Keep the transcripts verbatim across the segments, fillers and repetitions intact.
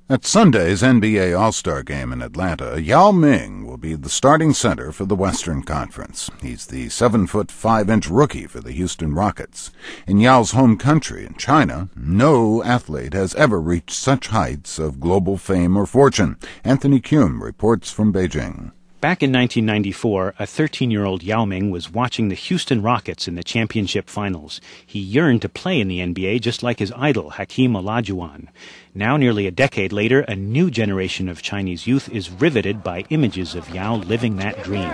At Sunday's N B A All-Star Game in Atlanta, Yao Ming will be the starting center for the Western Conference. He's the seven foot five inch rookie for the Houston Rockets. In Yao's home country, in China, no athlete has ever reached such heights of global fame or fortune. Anthony Kuhn reports from Beijing. Back in nineteen ninety-four, a thirteen-year-old Yao Ming was watching the Houston Rockets in the championship finals. He yearned to play in the N B A just like his idol, Hakeem Olajuwon. Now, nearly a decade later, a new generation of Chinese youth is riveted by images of Yao living that dream.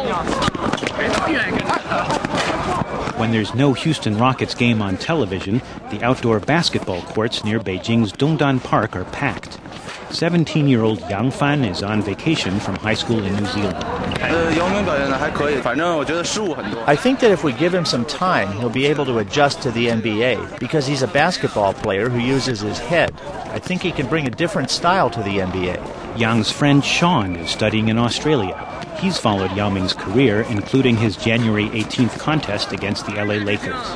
When there's no Houston Rockets game on television, the outdoor basketball courts near Beijing's Dongdan Park are packed. seventeen-year-old Yang Fan is on vacation from high school in New Zealand. I think that if we give him some time, he'll be able to adjust to the N B A, because he's a basketball player who uses his head. I think he can bring a different style to the N B A. Yang's friend Sean is studying in Australia. He's followed Yao Ming's career, including his January eighteenth contest against the L A Lakers.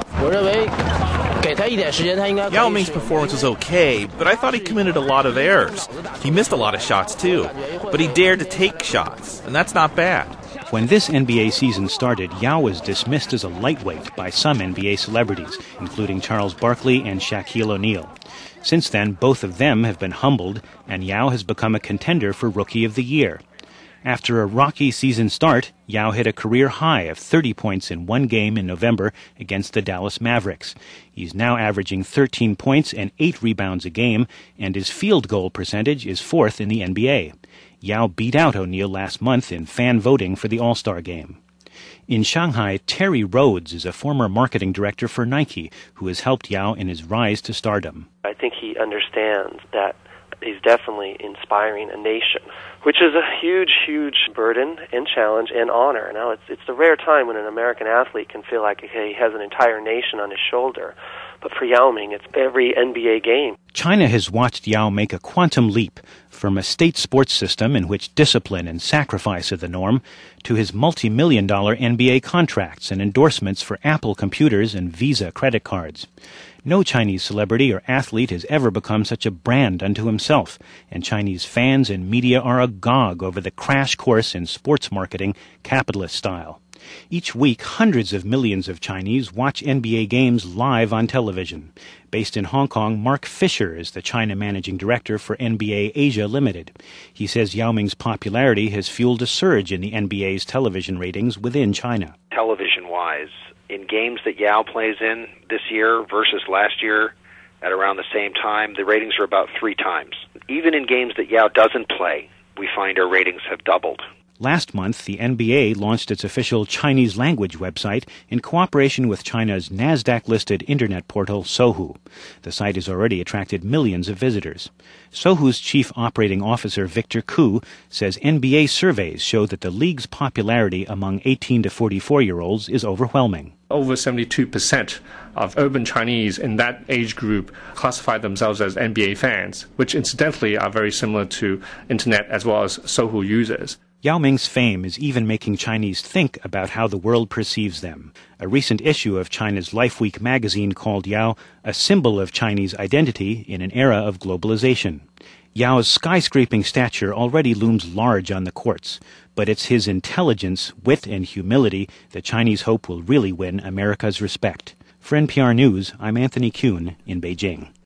Yao Ming's performance was okay, but I thought he committed a lot of errors. He missed a lot of shots too, but he dared to take shots, and that's not bad. When this N B A season started, Yao was dismissed as a lightweight by some N B A celebrities, including Charles Barkley and Shaquille O'Neal. Since then, both of them have been humbled, and Yao has become a contender for Rookie of the Year. After a rocky season start, Yao hit a career high of thirty points in one game in November against the Dallas Mavericks. He's now averaging thirteen points and eight rebounds a game, and his field goal percentage is fourth in the N B A. Yao beat out O'Neal last month in fan voting for the All-Star Game. In Shanghai, Terry Rhodes is a former marketing director for Nike who has helped Yao in his rise to stardom. I think he understands that he's definitely inspiring a nation, which is a huge, huge burden and challenge and honor. Now, it's it's the rare time when an American athlete can feel like okay, he has an entire nation on his shoulder. But for Yao Ming, it's every N B A game. China has watched Yao make a quantum leap from a state sports system in which discipline and sacrifice are the norm to his multi-million dollar N B A contracts and endorsements for Apple computers and Visa credit cards. No Chinese celebrity or athlete has ever become such a brand unto himself, and Chinese fans and media are agog over the crash course in sports marketing, capitalist style. Each week, hundreds of millions of Chinese watch N B A games live on television. Based in Hong Kong, Mark Fisher is the China managing director for N B A Asia Limited. He says Yao Ming's popularity has fueled a surge in the N B A's television ratings within China. Television-wise, in games that Yao plays in this year versus last year at around the same time, the ratings are about three times. Even in games that Yao doesn't play, we find our ratings have doubled. Last month, the N B A launched its official Chinese language website in cooperation with China's NASDAQ-listed internet portal Sohu. The site has already attracted millions of visitors. Sohu's chief operating officer, Victor Koo, says N B A surveys show that the league's popularity among eighteen to forty-four-year-olds is overwhelming. Over seventy-two percent of urban Chinese in that age group classify themselves as N B A fans, which incidentally are very similar to internet as well as Sohu users. Yao Ming's fame is even making Chinese think about how the world perceives them. A recent issue of China's Life Week magazine called Yao a symbol of Chinese identity in an era of globalization. Yao's skyscraping stature already looms large on the courts, but it's his intelligence, wit, and humility that Chinese hope will really win America's respect. For N P R News, I'm Anthony Kuhn in Beijing.